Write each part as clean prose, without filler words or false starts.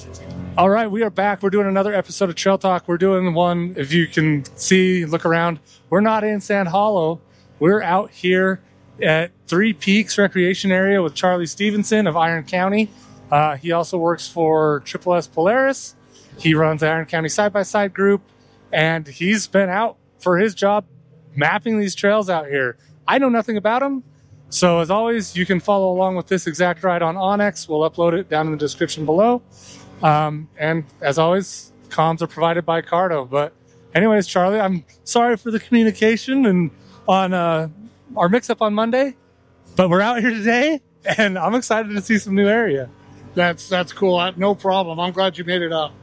All right, we are back. We're doing another episode of Trail Talk. We're doing one, if you can see, look around. We're not in Sand Hollow. We're out here at Three Peaks Recreation Area with Charlie Stevenson of Iron County. He also works for Triple S Polaris. He runs the Iron County Side-by-Side group, and he's been out for his job mapping these trails out here. I know nothing about them, so as always, you can follow along with this exact ride on Onyx. We'll upload it down in the description below. And as always, comms are provided by Cardo. But anyways, Charlie, I'm sorry for the communication and on our mix-up on Monday, but we're out here today, and I'm excited to see some new area. That's cool. No problem. I'm glad you made it up.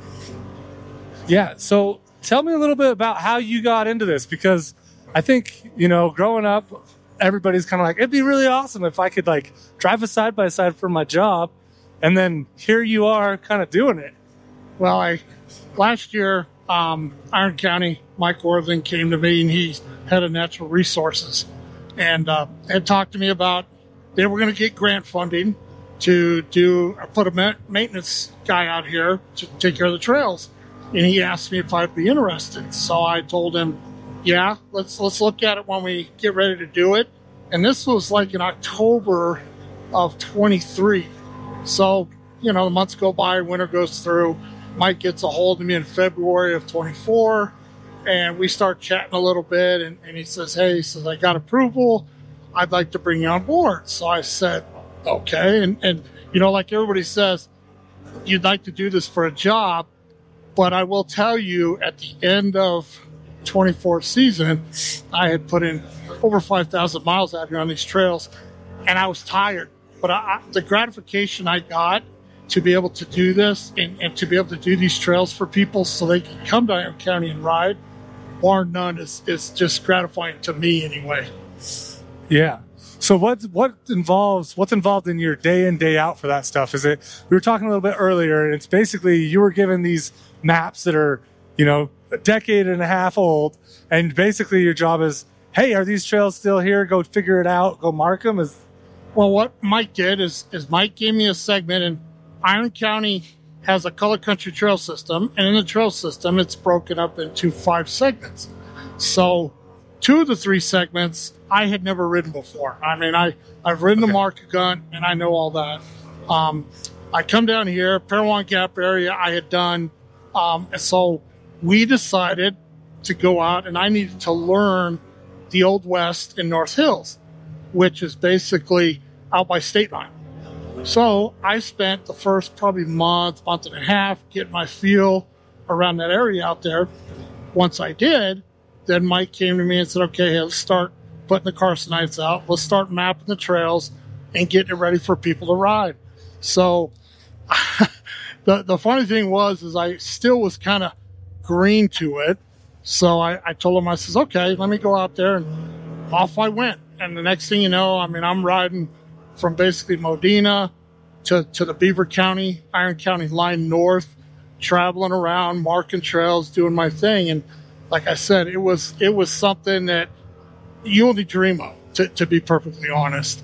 Yeah, so tell me a little bit about how you got into this, because I think, growing up, everybody's kind of like, it'd be really awesome if I could drive a side-by-side for my job, and then here you are kind of doing it. Well, last year, Iron County, Mike Orthen came to me, and he's head of natural resources, and had talked to me about they were going to get grant funding to put a maintenance guy out here to take care of the trails. And he asked me if I'd be interested. So I told him, yeah, let's look at it when we get ready to do it. And this was in October of 23. So, the months go by, winter goes through. Mike gets a hold of me in February of 24. And we start chatting a little bit. And he says, hey, I got approval. I'd like to bring you on board. So I said, okay. And like everybody says, you'd like to do this for a job. But I will tell you, at the end of 24th season, I had put in over 5,000 miles out here on these trails, and I was tired. But the gratification I got to be able to do this and to be able to do these trails for people so they can come to Iron County and ride, bar none, is just gratifying to me anyway. Yeah. So what's involved in your day in, day out for that stuff? We were talking a little bit earlier, and it's basically you were given these maps that are, a decade and a half old, and basically your job is, hey, are these trails still here? Go figure it out. Go mark them. Well, what Mike did is Mike gave me a segment, and Iron County has a color country trail system, and in the trail system, it's broken up into 5 segments. So 2 of the 3 segments I had never ridden before. I mean, I've ridden the Markagunt, and I know all that. I come down here, Parowan Gap area I had done, and so we decided to go out, and I needed to learn the Old West in North Hills, which is basically out by State Line. So I spent the first probably month and a half getting my feel around that area out there. Once I did, then Mike came to me and said, okay, hey, let's start putting the Carsonites out. Let's start mapping the trails and getting it ready for people to ride. So the funny thing was I still was kind of green to it. So I told him, I says, okay, let me go out there, and off I went. And the next thing you know, I'm riding from basically Modena to the Beaver County, Iron County line north, traveling around, marking trails, doing my thing. And like I said, it was something that you only dream of, to be perfectly honest.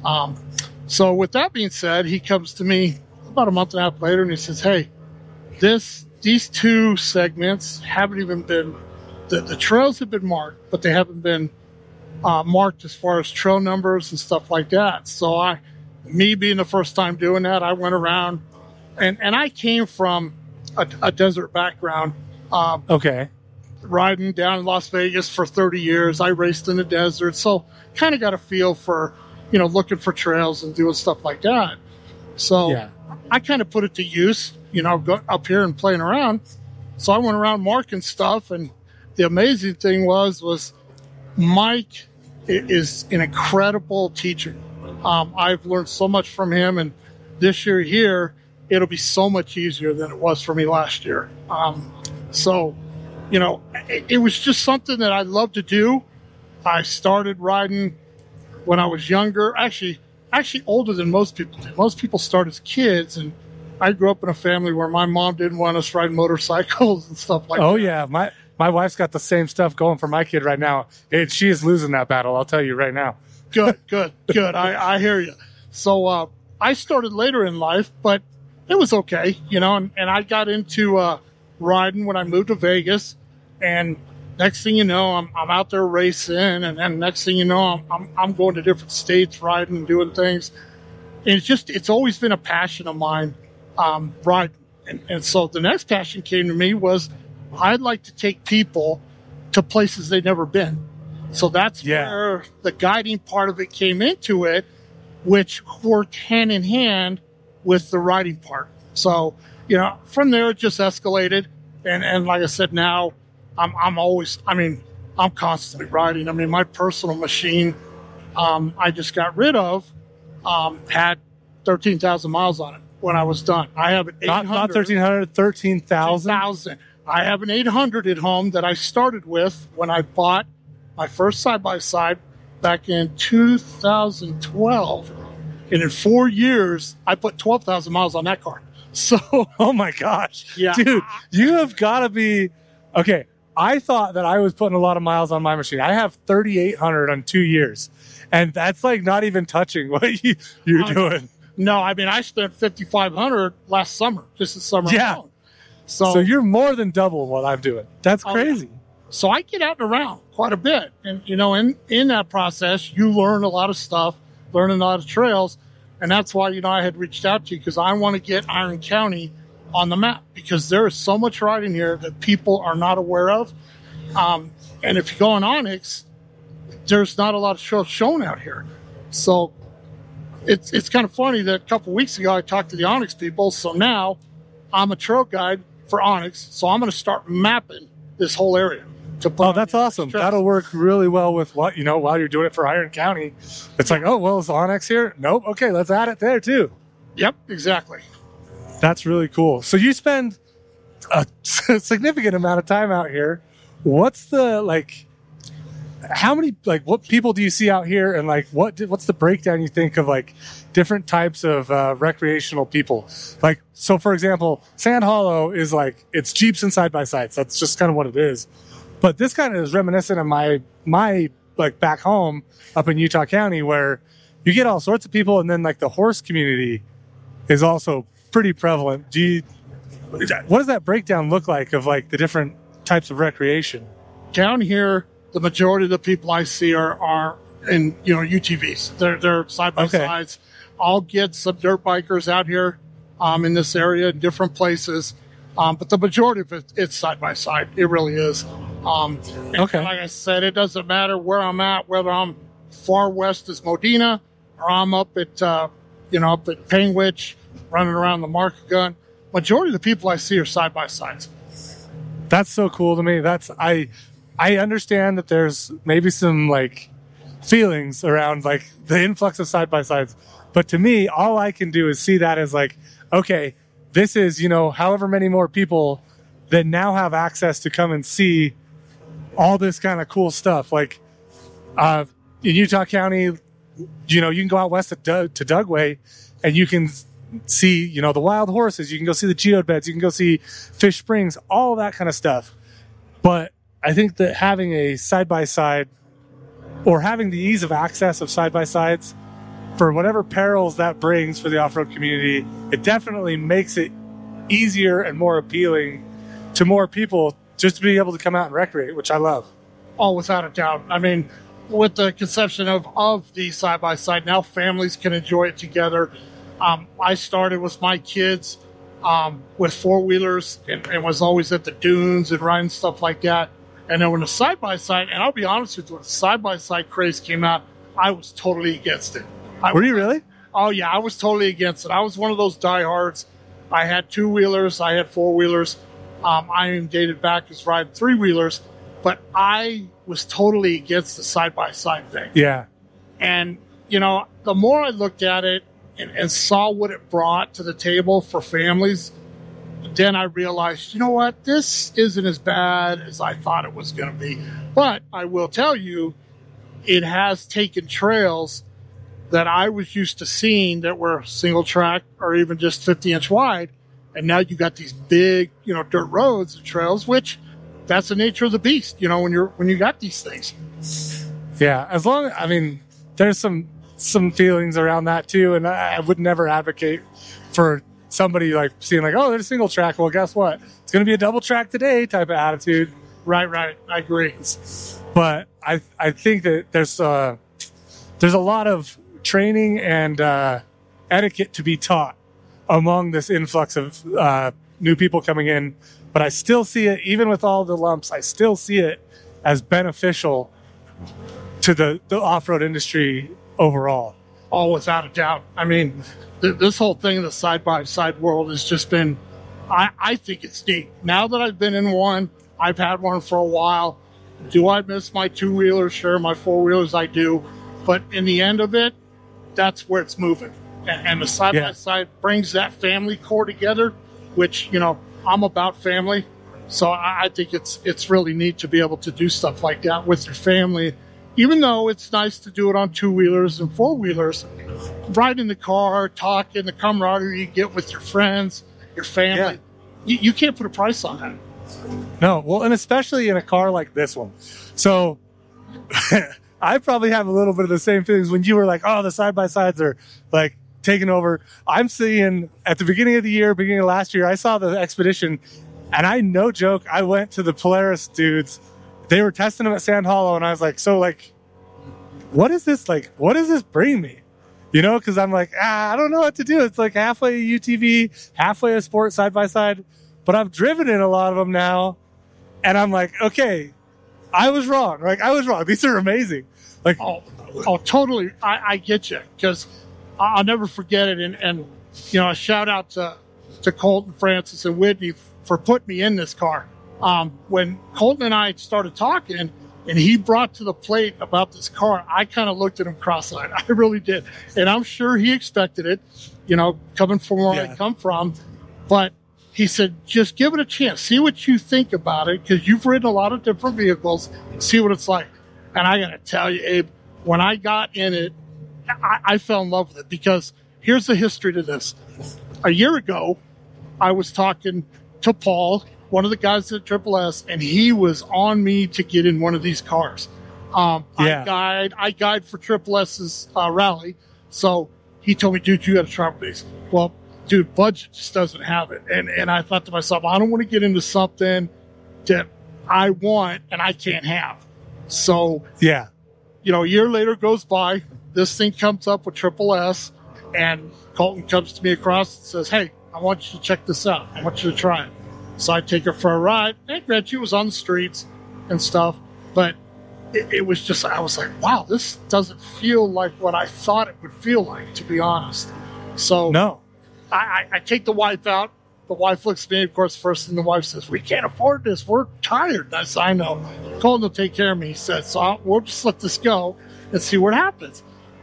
So with that being said, he comes to me about a month and a half later, and he says, hey, these 2 segments haven't even been, the trails have been marked, but they haven't been marked as far as trail numbers and stuff like that. So me being the first time doing that, I went around, and I came from a desert background. Okay. Riding down in Las Vegas for 30 years. I raced in the desert, so kind of got a feel for, looking for trails and doing stuff like that. So yeah. I kind of put it to use, go up here and playing around. So I went around marking stuff, and the amazing thing was Mike is an incredible teacher. I've learned so much from him, and this year here, it'll be so much easier than it was for me last year. It was just something that I love to do. I started riding when I was younger, actually older than most people did. Most people start as kids, and I grew up in a family where my mom didn't want us riding motorcycles and stuff like that. Oh, yeah. My wife's got the same stuff going for my kid right now. She is losing that battle, I'll tell you right now. Good. I hear you. So I started later in life, but it was okay, you know, and I got into riding when I moved to Vegas, and next thing you know, I'm out there racing, and then next thing you know, I'm going to different states riding and doing things. And it's always been a passion of mine, riding. And so the next passion came to me was I'd like to take people to places they've never been. So that's where the guiding part of it came into it, which worked hand in hand with the riding part. So, you know, from there it just escalated. And like I said, now I'm constantly riding. I mean, my personal machine, I just got rid of, had 13,000 miles on it when I was done. I have an 800. Not 1,300, 13,000? 13,000. I have an 800 at home that I started with when I bought my first side-by-side back in 2012. And in 4 years, I put 12,000 miles on that car. So, oh my gosh. Yeah. Dude, you have got to be, okay. I thought that I was putting a lot of miles on my machine. I have 3,800 on 2 years. And that's like not even touching what you're doing. No, I mean, I spent 5,500 last summer, just this summer alone. So you're more than double what I'm doing. That's crazy. Yeah. So I get out and around quite a bit. And, you know, in that process, you learn a lot of stuff, learn a lot of trails. And that's why, you know, I had reached out to you because I want to get Iron County on the map because there is so much riding here that people are not aware of. And if you go on Onyx, there's not a lot of trails shown out here. So it's kind of funny that a couple of weeks ago I talked to the Onyx people. So now I'm a trail guide for Onyx. So I'm going to start mapping this whole area. That's awesome. That'll work really well with what, you know, while you're doing it for Iron County. It's like, oh, well, is Onyx here? Nope. Okay, let's add it there too. Yep, exactly. That's really cool. So you spend a significant amount of time out here. What's the, like, how many, like, what people do you see out here? And like, what's the breakdown you think of like different types of recreational people? Like, so for example, Sand Hollow is like, it's Jeeps and side-by-sides. That's just kind of what it is. But this kind of is reminiscent of my like back home up in Utah County where you get all sorts of people. And then like the horse community is also pretty prevalent. What does that breakdown look like of like the different types of recreation? Down here, the majority of the people I see are in, you know, UTVs. They're side-by-sides. Okay. I'll get some dirt bikers out here in this area in different places. But the majority of it's side-by-side. It really is. Okay. Like I said, it doesn't matter where I'm at, whether I'm far west as Modena or I'm up at, up at Panguitch, running around the Market Gun. Majority of the people I see are side-by-sides. That's so cool to me. I understand that there's maybe some like feelings around like the influx of side-by-sides. But to me, all I can do is see that as like, okay, this is, you know, however many more people that now have access to come and see all this kind of cool stuff. Like in Utah County, you know, you can go out west to Dugway and you can see, you know, the wild horses. You can go see the geode beds. You can go see Fish Springs, all that kind of stuff. But I think that having a side-by-side or having the ease of access of side-by-sides for whatever perils that brings for the off-road community, it definitely makes it easier and more appealing to more people just to be able to come out and recreate, which I love. Oh, without a doubt. I mean, with the conception of the side-by-side, now families can enjoy it together. I started with my kids with four-wheelers and was always at the dunes and riding stuff like that. And then when the side-by-side, and I'll be honest with you, when the side-by-side craze came out, I was totally against it. Were you really? Oh, yeah, I was totally against it. I was one of those diehards. I had two-wheelers. I had four-wheelers. I even dated back as riding three-wheelers. But I was totally against the side-by-side thing. Yeah. And, you know, the more I looked at it and saw what it brought to the table for families, then I realized, you know what, this isn't as bad as I thought it was going to be. But I will tell you, it has taken trails that I was used to seeing that were single track or even just 50-inch wide. And now you got these big, you know, dirt roads and trails, which that's the nature of the beast, you know, when you got these things. Yeah. I mean, there's some feelings around that too. And I would never advocate for somebody like seeing like, oh, there's a single track. Well, guess what? It's going to be a double track today type of attitude. Right. I agree. But I think that there's a lot of training and etiquette to be taught among this influx of new people coming in. But I still see it, even with all the lumps, I still see it as beneficial to the off-road industry overall. Oh, without a doubt. I mean, this whole thing in the side-by-side world has just been, I think it's neat. Now that I've been in one, I've had one for a while. Do I miss my two-wheelers? Sure, my four-wheelers I do. But in the end of it, that's where it's moving. And the side-by-side brings that family core together, which, you know, I'm about family. So I think it's really neat to be able to do stuff like that with your family. Even though it's nice to do it on two-wheelers and four-wheelers, ride in the car, talking, the camaraderie you get with your friends, your family, you can't put a price on that. No, well, and especially in a car like this one. So I probably have a little bit of the same feelings when you were like, oh, the side-by-sides are like taking over. I'm seeing at the beginning of the year, beginning of last year, I saw the Expedition, and I, no joke, I went to the Polaris dudes. They were testing them at Sand Hollow, and I was like, so like, what is this like? What does this bring me? You know, because I'm like, I don't know what to do. It's like halfway a UTV, halfway a sport side-by-side. But I've driven in a lot of them now, and I'm like, okay, I was wrong. Like, I was wrong. These are amazing. Like, oh, totally. I get you, because I'll never forget it. And you know, a shout out to Colton, Francis, and Whitney for putting me in this car. When Colton and I started talking, and he brought to the plate about this car, I kind of looked at him cross-eyed. I really did. And I'm sure he expected it, you know, coming from where I come from. But he said, just give it a chance. See what you think about it, because you've ridden a lot of different vehicles. See what it's like. And I got to tell you, Abe, when I got in it, I fell in love with it, because here's the history to this. A year ago, I was talking to Paul, one of the guys at Triple S, and he was on me to get in one of these cars. I guide for Triple S's rally. So he told me, dude, you got to try with these. Well, dude, budget just doesn't have it. And I thought to myself, I don't want to get into something that I want and I can't have. So, yeah, you know, a year later goes by, this thing comes up with Triple S, and Colton comes to me across and says, hey, I want you to check this out. I want you to try it. So I take her for a ride. And granted, she was on the streets and stuff, but it was just, I was like, wow, this doesn't feel like what I thought it would feel like, to be honest. So no. I take the wife out. The wife looks at me, of course, first thing the wife says, we can't afford this. We're tired. I said, I know. Colton will take care of me. He said, so we'll just let this go and see what happens.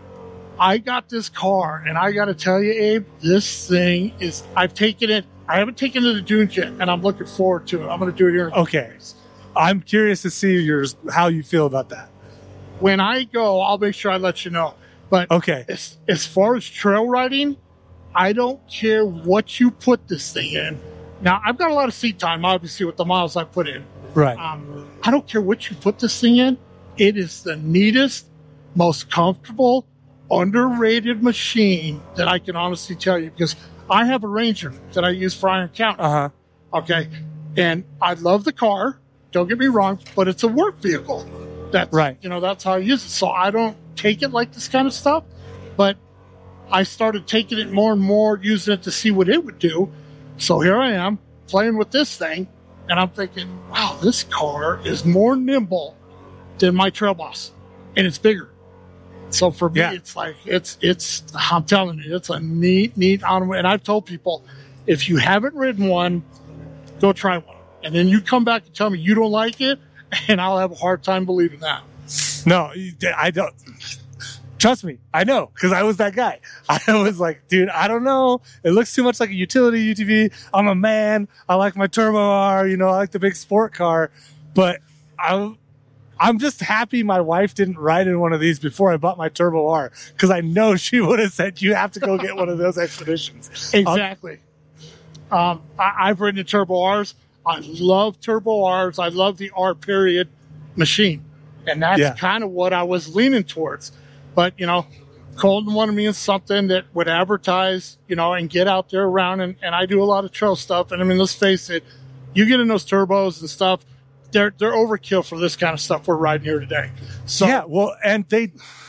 I got this car, and I got to tell you, Abe, this thing is, I've taken it. I haven't taken it to the dunes yet, and I'm looking forward to it. I'm going to do it here. Okay. I'm curious to see how you feel about that. When I go, I'll make sure I let you know. But okay, as far as trail riding, I don't care what you put this thing in. Now, I've got a lot of seat time, obviously, with the miles I put in. Right. I don't care what you put this thing in. It is the neatest, most comfortable, underrated machine that I can honestly tell you, because I have a Ranger that I use for Iron County. Uh-huh. Okay. And I love the car. Don't get me wrong, but it's a work vehicle. That's right. You know, that's how I use it. So I don't take it like this kind of stuff, but I started taking it more and more, using it to see what it would do. So here I am playing with this thing, and I'm thinking, wow, this car is more nimble than my Trail Boss, and it's bigger. So for me, it's like, it's, I'm telling you, it's a neat automobile. And I've told people, if you haven't ridden one, go try one. And then you come back and tell me you don't like it, and I'll have a hard time believing that. No, I don't. Trust me, I know, because I was that guy. I was like, dude, I don't know. It looks too much like a utility UTV. I'm a man. I like my Turbo R. You know, I like the big sport car. But I'm just happy my wife didn't ride in one of these before I bought my Turbo R, because I know she would have said, you have to go get one of those Expeditions. Exactly. I've ridden the Turbo Rs. I love Turbo Rs. I love the R period machine. And that's kind of what I was leaning towards. But, you know, Colton wanted me in something that would advertise, and get out there around. And I do a lot of trail stuff. And I mean, let's face it, you get in those turbos and stuff, they're overkill for this kind of stuff we're riding here today. So yeah, well, and they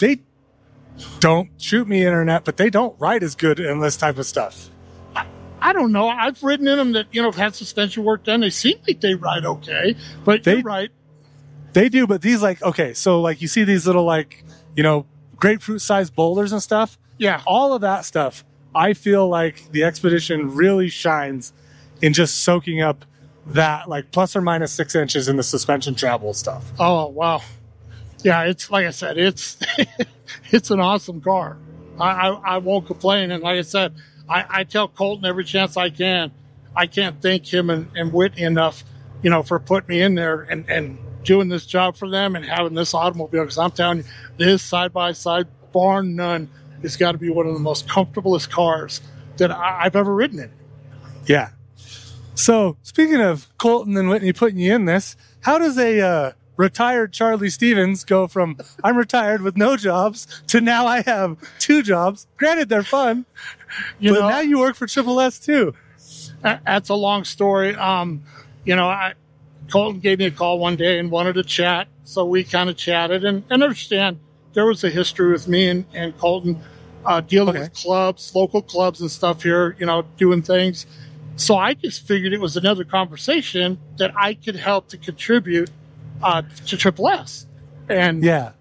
don't shoot me internet, but they don't ride as good in this type of stuff. I don't know. I've ridden in them that, have had suspension work done. They seem like they ride okay, but you're right. They do, but these so you see these little grapefruit sized boulders and stuff. Yeah. All of that stuff, I feel like the Expedition really shines in just soaking up that plus or minus 6 inches in the suspension travel stuff. Oh, wow. Yeah, it's like I said, it's it's an awesome car. I won't complain. And like I said, I tell Colton every chance I can, I can't thank him and Whitney enough, for putting me in there and doing this job for them and having this automobile. Because I'm telling you, this side-by-side, bar none, has got to be one of the most comfortablest cars that I've ever ridden in. Yeah. So speaking of Colton and Whitney putting you in this, how does a retired Charlie Stevens go from I'm retired with no jobs to now I have 2 jobs? Granted, they're fun, but now you work for Triple S too. That's a long story. Colton gave me a call one day and wanted to chat, so we kind of chatted and understand there was a history with me and Colton dealing with clubs, local clubs and stuff here, doing things. So I just figured it was another conversation that I could help to contribute to Triple S. And,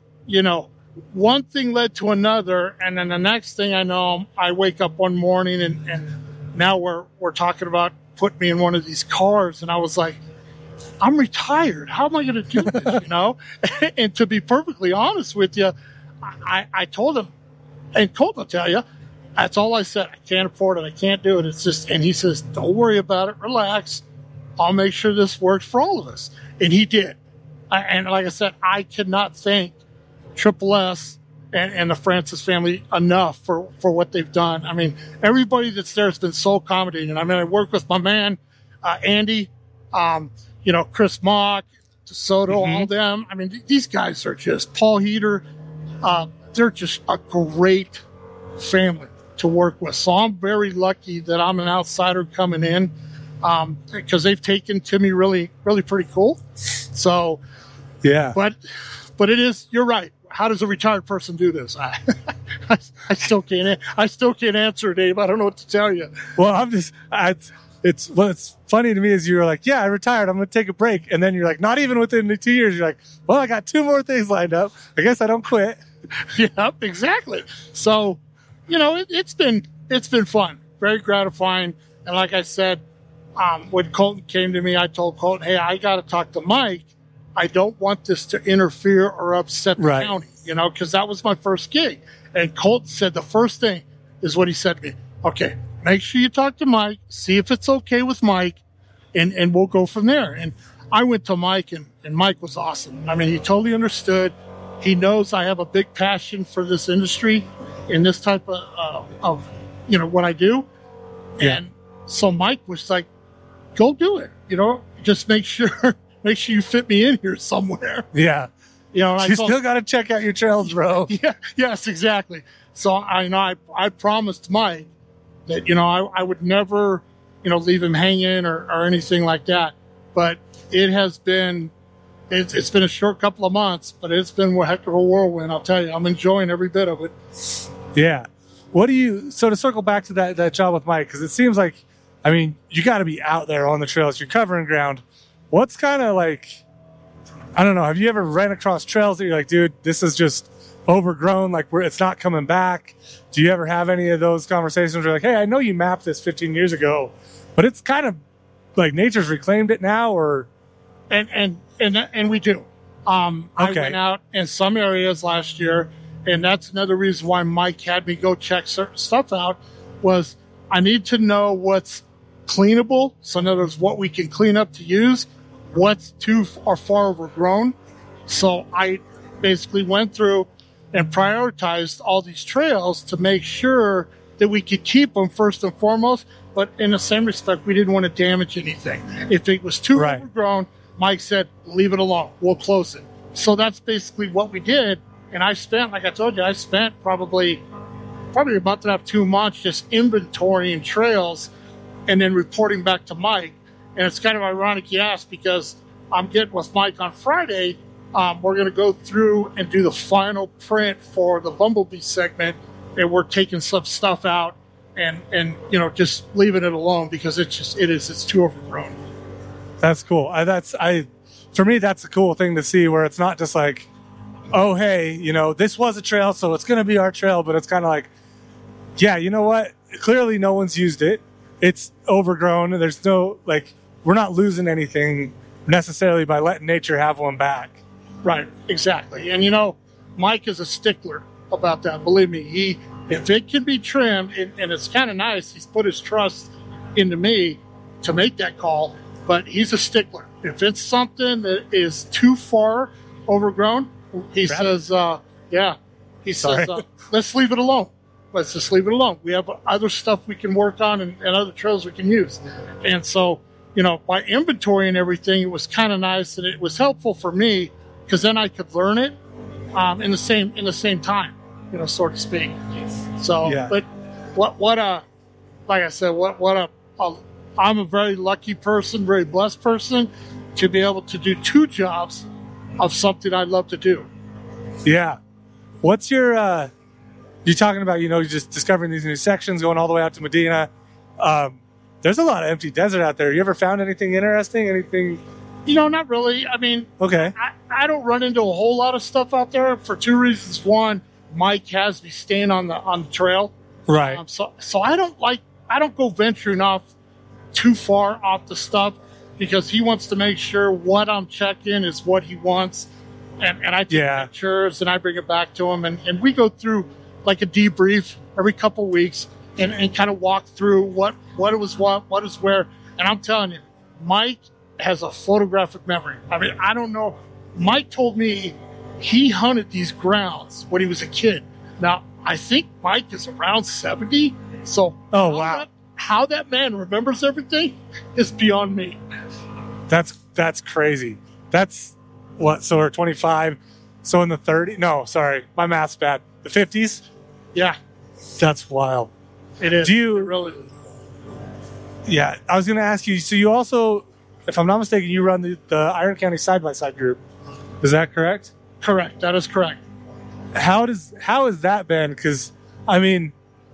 one thing led to another. And then the next thing I know, I wake up one morning and now we're talking about putting me in one of these cars. And I was like, I'm retired. How am I going to do this, And to be perfectly honest with you, I told him, and Colton will tell you, that's all I said. I can't afford it. I can't do it. It's just, and he says, don't worry about it. Relax. I'll make sure this works for all of us. And he did. And like I said, I cannot thank Triple S and the Francis family enough for what they've done. I mean, everybody that's there has been so accommodating. I mean, I work with my man, Andy, Chris Mock, Soto, all them. I mean, these guys are just Paul Heater. They're just a great family to work with. So I'm very lucky that I'm an outsider coming in because they've taken to me really, really pretty cool. So, yeah. But it is, you're right. How does a retired person do this? I still can't answer, Dave. I don't know what to tell you. Well, what's funny to me is you're like, yeah, I retired. I'm going to take a break. And then you're like, not even within the 2 years, you're like, well, I got 2 more things lined up. I guess I don't quit. Yep, exactly. So, it's been fun, very gratifying. And like I said, when Colton came to me, I told Colton, hey, I got to talk to Mike. I don't want this to interfere or upset the county, because that was my first gig. And Colton said the first thing is what he said to me. Okay, make sure you talk to Mike, see if it's okay with Mike, and we'll go from there. And I went to Mike, and Mike was awesome. I mean, he totally understood. He knows I have a big passion for this industry and this type of what I do. Yeah. And so Mike was like, go do it, just make sure you fit me in here somewhere. Yeah. You still got to check out your trails, bro. Yeah. Yes, exactly. So I promised Mike that, I would never, leave him hanging or anything like that. But it has been, it's been a short couple of months, but it's been a heck of a whirlwind. I'll tell you, I'm enjoying every bit of it. Yeah. So to circle back to that job with Mike, because it seems like, I mean, you got to be out there on the trails. You're covering ground. What's kind of like, I don't know, have you ever ran across trails that you're like, dude, this is just overgrown, it's not coming back? Do you ever have any of those conversations where you're like, hey, I know you mapped this 15 years ago, but it's kind of like nature's reclaimed it now? Or and we do. I went out in some areas last year, and that's another reason why Mike had me go check certain stuff out, was I need to know what's cleanable. So in other words, what we can clean up to use, what's too or far overgrown. So I basically went through and prioritized all these trails to make sure that we could keep them first and foremost. But in the same respect, we didn't want to damage anything. If it was too overgrown, Mike said, leave it alone. We'll close it. So that's basically what we did. And I spent, like I told you, probably probably a month and a half, 2 months, just inventorying trails and then reporting back to Mike. And it's kind of ironic you asked, because I'm getting with Mike on Friday. We're going to go through and do the final print for the Bumblebee segment, and we're taking some stuff out and just leaving it alone because it's too overgrown. That's cool. For me, that's a cool thing to see, where it's not just like, oh, hey, this was a trail, so it's going to be our trail, but it's kind of like, yeah, you know what? Clearly no one's used it. It's overgrown. There's no, we're not losing anything necessarily by letting nature have one back. Right, exactly. And Mike is a stickler about that. Believe me, if it can be trimmed, and it's kind of nice, he's put his trust into me to make that call, but he's a stickler. If it's something that is too far overgrown, he says, let's leave it alone. Let's just leave it alone. We have other stuff we can work on and other trails we can use. And so, by inventory and everything, it was kind of nice, and it was helpful for me because then I could learn it in the same time, so to speak. So, yeah. But like I said, I'm a very lucky person, very blessed person to be able to do 2 jobs of something I love to do. Yeah. What's your, you're talking about, just discovering these new sections, going all the way out to Medina. There's a lot of empty desert out there. You ever found anything interesting? Anything? Not really. I mean, okay. I don't run into a whole lot of stuff out there for 2 reasons. One, Mike has me staying on the trail. Right. So I don't go venturing off too far off the stuff, because he wants to make sure what I'm checking is what he wants. And I take pictures and I bring it back to him. And we go through like a debrief every couple weeks and kind of walk through what is where. And I'm telling you, Mike has a photographic memory. I mean, I don't know. Mike told me he hunted these grounds when he was a kid. Now, I think Mike is around 70. So how that man remembers everything is beyond me. That's crazy. That's what? So we're 25. So in the 30s? No, sorry, my math's bad. The 50s? Yeah, that's wild. It is. Do you it really? Yeah, I was going to ask you. So you also, if I'm not mistaken, you run the Iron County Side-by-Side group. Is that correct? Correct. That is correct. How has that been? Because I mean,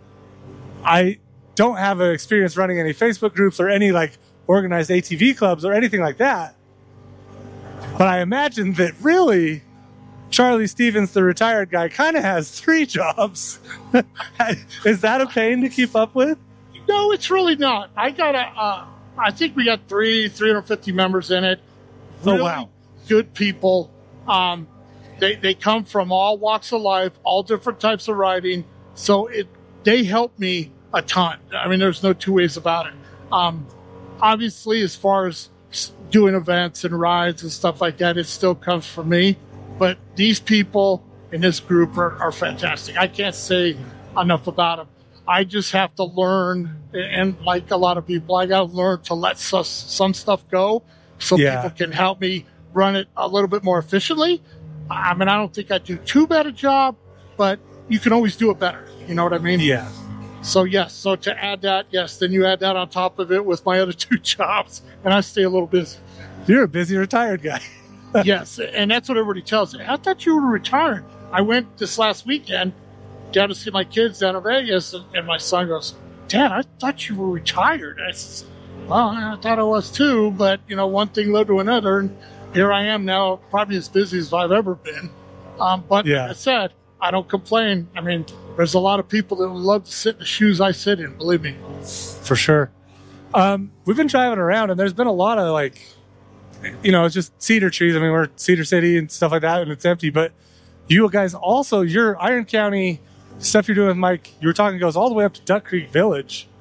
I don't have an experience running any Facebook groups or any organized ATV clubs or anything like that. But I imagine that really Charlie Stevens, the retired guy, kind of has 3 jobs. Is that a pain to keep up with? No, it's really not. I think we got 350 members in it. Really wow. Good people. They come from all walks of life, all different types of riding. So they help me a ton. I mean, there's no 2 ways about it. Obviously, as far as doing events and rides and stuff like that, it still comes from me. But these people in this group are fantastic. I can't say enough about them. I just have to learn, and like a lot of people, I got to learn to let some stuff go so people can help me run it a little bit more efficiently. I mean, I don't think I do too bad a job, but you can always do it better. You know what I mean? Yeah. So, yes. So, to add that, yes, then you add that on top of it with my other 2 jobs, and I stay a little busy. You're a busy retired guy. Yes, and that's what everybody tells me. I thought you were retired. I went this last weekend down to see my kids down in Vegas, and my son goes, Dad, I thought you were retired. I said, well, I thought I was too, but, one thing led to another, and here I am now, probably as busy as I've ever been. But like I said, I don't complain. I mean, there's a lot of people that would love to sit in the shoes I sit in, believe me. For sure. We've been driving around, and there's been a lot of it's just cedar trees. I mean, we're Cedar City and stuff like that, and it's empty. But you guys also, your Iron County stuff you're doing with Mike, you were talking goes all the way up to Duck Creek Village.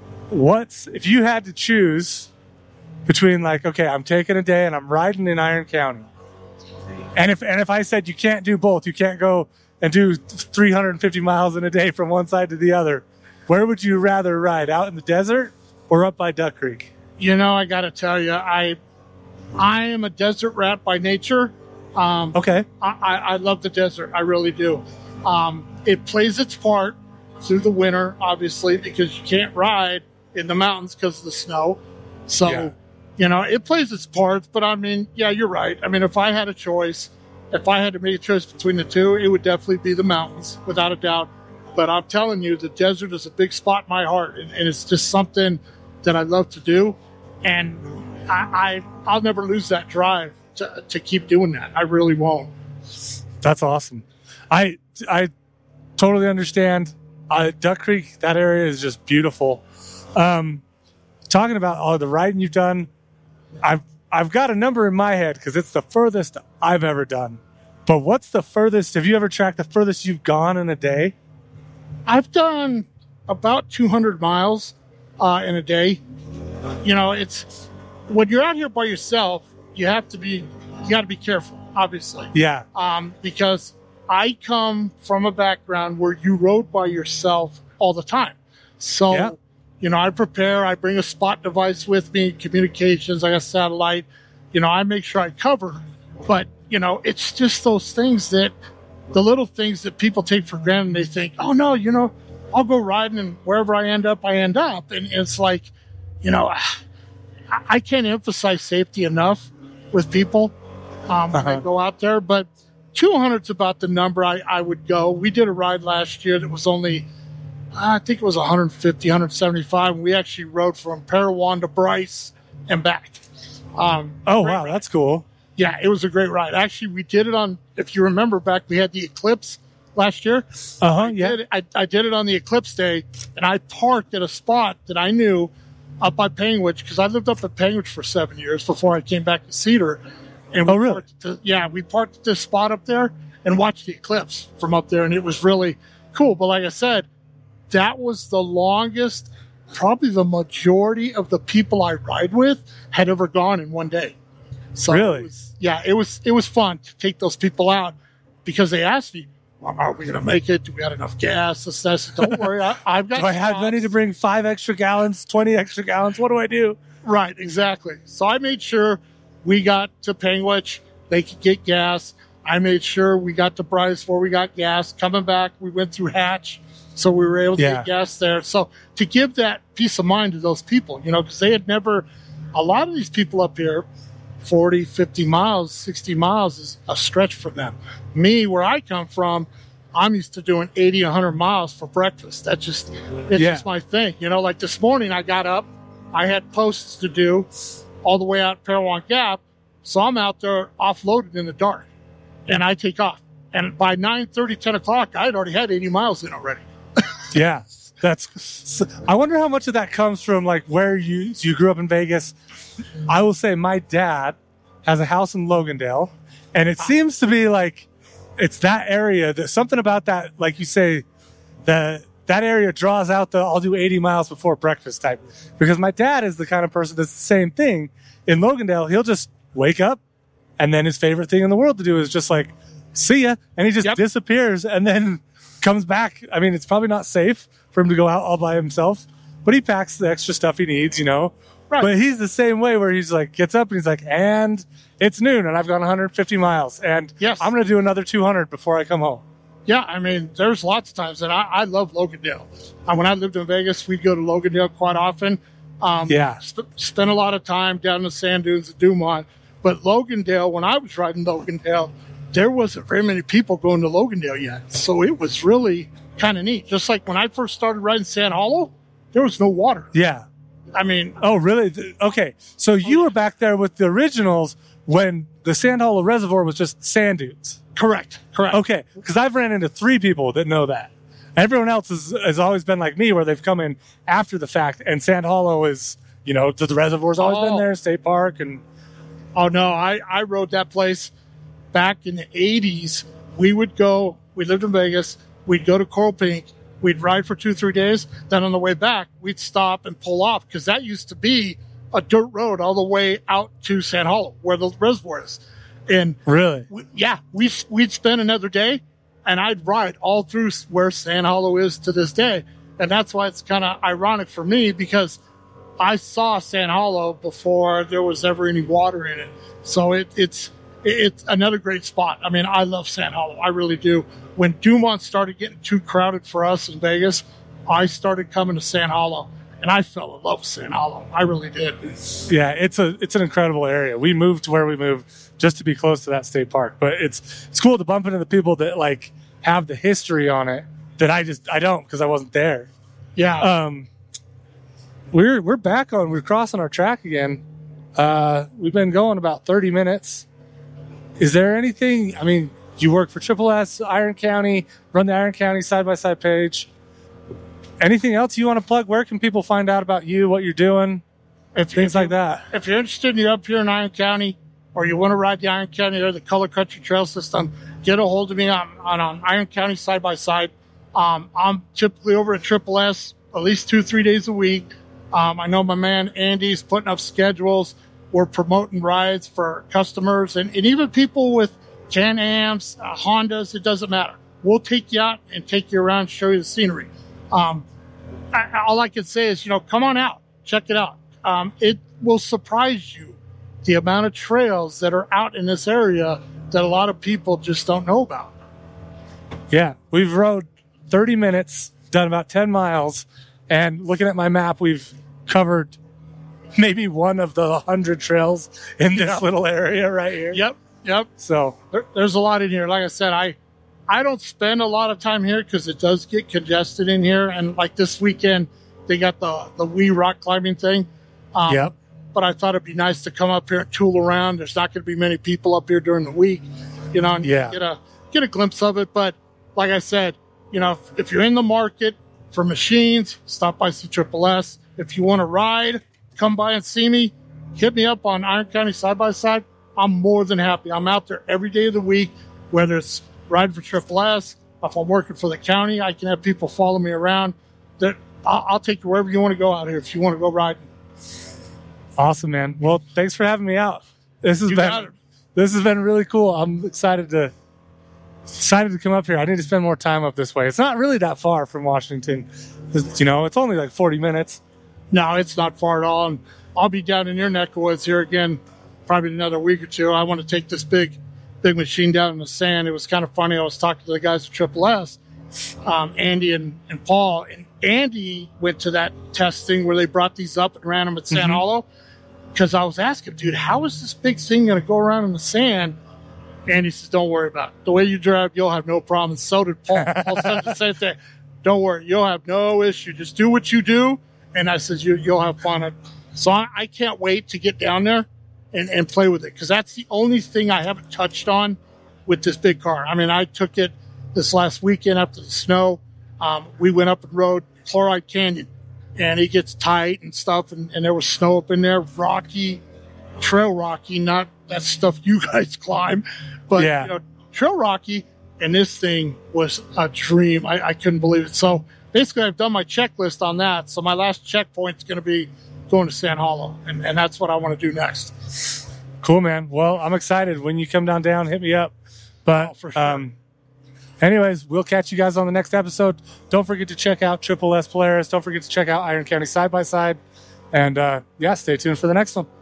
If you had to choose between okay, I'm taking a day and I'm riding in Iron County, and if I said you can't do both, you can't go and do 350 miles in a day from one side to the other, where would you rather ride, out in the desert or up by Duck Creek? I got to tell you, I am a desert rat by nature. Okay. I love the desert. I really do. It plays its part. through the winter, obviously, because you can't ride in the mountains because of the snow. So, Yeah. you know, it plays its part. But I mean, yeah, you're right. I mean, if I had a choice, if I had to make a choice between the two, it would definitely be the mountains, without a doubt. But I'm telling you, the desert is a big spot in my heart, and it's just something that I love to do. And I'll never lose that drive to keep doing that. I really won't. That's awesome. I totally understand. Duck Creek, that area is just beautiful. Talking about all the riding you've done, I've got a number in my head because it's the furthest I've ever done. But what's the furthest? Have you ever tracked the furthest you've gone in a day? I've done about 200 miles in a day. You know, it's when you're out here by yourself, you got to be careful, obviously. Yeah. Because I come from a background where you rode by yourself all the time. So, Yeah. you know, I prepare, I bring a spot device with me, communications, I got satellite, you know, I make sure I cover. But, you know, it's just those things the little things that people take for granted. They think, oh no, you know, I'll go riding and wherever I end up. And it's like, you know, I can't emphasize safety enough with people when I go out there, but 200's about the number I would go. We did a ride last year that was only, I think it was 150, 175. And we actually rode from Parowan to Bryce and back. Oh, wow. Ride. That's cool. Yeah, it was a great ride. Actually, we did it on, if you remember back, we had the Eclipse last year. Yeah. I did it on the Eclipse day, and I parked at a spot that I knew up by Panguitch, because I lived up at Panguitch for 7 years before I came back to Cedar. And really? We parked at this spot up there and watched the eclipse from up there, and it was really cool. But like I said, that was the longest, probably the majority of the people I ride with had ever gone in one day. So really? It was fun to take those people out because they asked me, well, are we going to make it? Do we have enough gas? Don't worry, I've got. Do I have money to bring 5 extra gallons, 20 extra gallons? What do I do? Right, exactly. So I made sure we got to Panguitch, they could get gas. I made sure we got to Bryce where we got gas. Coming back, we went through Hatch, so we were able to get gas there. So to give that peace of mind to those people, you know, because they had never, a lot of these people up here, 40, 50 miles, 60 miles is a stretch for them. Me, where I come from, I'm used to doing 80, 100 miles for breakfast. That's just, it's just my thing. You know, like this morning I got up, I had posts to do all the way out Parowan Gap. So I'm out there offloaded in the dark and I take off. And by 9:30, 10 o'clock, I had already had 80 miles in already. Yeah. I wonder how much of that comes from like where you grew up in Vegas. I will say my dad has a house in Logandale, and it seems to be like it's that area. There's something about that, like you say, that area draws out the I'll do 80 miles before breakfast type. Because my dad is the kind of person that's the same thing. In Logandale, he'll just wake up, and then his favorite thing in the world to do is just like, see ya, and he just disappears and then comes back. I mean, it's probably not safe for him to go out all by himself, but he packs the extra stuff he needs, you know. Right. But he's the same way where he's like, gets up and he's like, and it's noon and I've gone 150 miles and I'm going to do another 200 before I come home. Yeah, I mean, there's lots of times that I love Logandale. When I lived in Vegas, we'd go to Logandale quite often. Spent a lot of time down in the sand dunes at Dumont. But Logandale, when I was riding Logandale, there wasn't very many people going to Logandale yet. So it was really kind of neat. Just like when I first started riding Sand Hollow, there was no water. Yeah. I mean. Oh, really? Okay. So you were back there with the originals when the Sand Hollow Reservoir was just sand dunes. Correct. Okay. Because I've ran into 3 people that know that. Everyone else has always been like me where they've come in after the fact. And Sand Hollow is, you know, the reservoir's always been there, State Park. And oh, no. I rode that place back in the 80s. We lived in Vegas. We'd go to Coral Pink. We'd ride for 2-3 days. Then on the way back, we'd stop and pull off because that used to be a dirt road all the way out to Sand Hollow where the reservoir is. And really? We'd spend another day and I'd ride all through where Sand Hollow is to this day. And that's why it's kind of ironic for me because I saw Sand Hollow before there was ever any water in it. So it's it's another great spot. I mean, I love Sand Hollow. I really do. When Dumont started getting too crowded for us in Vegas, I started coming to Sand Hollow, and I fell in love with Sand Hollow. I really did. Yeah, it's an incredible area. We moved to where we moved just to be close to that state park, but it's cool to bump into the people that like have the history on it that I don't because I wasn't there. Yeah. We're back on. We're crossing our track again. We've been going about 30 minutes. Is there anything? I mean, you work for Triple S, Iron County, run the Iron County side-by-side page. Anything else you want to plug? Where can people find out about you, what you're doing, things like that? If you're interested in up here in Iron County, or you want to ride the Iron County or the Color Country Trail System, get a hold of me on Iron County side-by-side. I'm typically over at Triple S at least 2-3 days a week. I know my man Andy's putting up schedules. We're promoting rides for customers and even people with Can-Ams, Hondas. It doesn't matter. We'll take you out and take you around, show you the scenery. All I can say is, come on out, check it out. It will surprise you the amount of trails that are out in this area that a lot of people just don't know about. Yeah, we've rode 30 minutes, done about 10 miles, and looking at my map, we've covered maybe one of the 100 trails in this little area right here. Yep. So there's a lot in here. Like I said, I don't spend a lot of time here because it does get congested in here. And like this weekend, they got the wee rock climbing thing. Yep. But I thought it'd be nice to come up here and tool around. There's not going to be many people up here during the week, and get a glimpse of it. But like I said, if you're in the market for machines, stop by see Triple S. If you want to ride, come by and see me. Hit me up on Iron County side-by-side. I'm more than happy. I'm out there every day of the week, whether it's riding for Triple S, if I'm working for the county, I can have people follow me around. I'll take you wherever you want to go out here if you want to go riding. Awesome, man. Well, thanks for having me out. This has been really cool. I'm excited to come up here. I need to spend more time up this way. It's not really that far from Washington. It's only like 40 minutes. No, it's not far at all. And I'll be down in your neck of the woods here again, probably in another week or two. I want to take this big machine down in the sand. It was kind of funny. I was talking to the guys at Triple S, Andy and Paul, and Andy went to that testing where they brought these up and ran them at Sand Hollow. Because I was asking, dude, how is this big thing going to go around in the sand? And he says, don't worry about it. The way you drive, you'll have no problem. And so did Paul. Paul said the same thing. Don't worry. You'll have no issue. Just do what you do. And I said, you'll have fun. So I can't wait to get down there and play with it. Because that's the only thing I haven't touched on with this big car. I mean, I took it this last weekend after the snow. We went up and rode Chloride Canyon. And it gets tight and stuff, and there was snow up in there, rocky, trail rocky, not that stuff you guys climb, but trail rocky, and this thing was a dream. I couldn't believe it. So basically I've done my checklist on that. So my last checkpoint is going to be going to Sand Hollow, and that's what I want to do next. Cool, man. Well, I'm excited. When you come down, hit me up. But for sure. Anyways, we'll catch you guys on the next episode. Don't forget to check out Triple S Polaris. Don't forget to check out Iron County Side by Side. And stay tuned for the next one.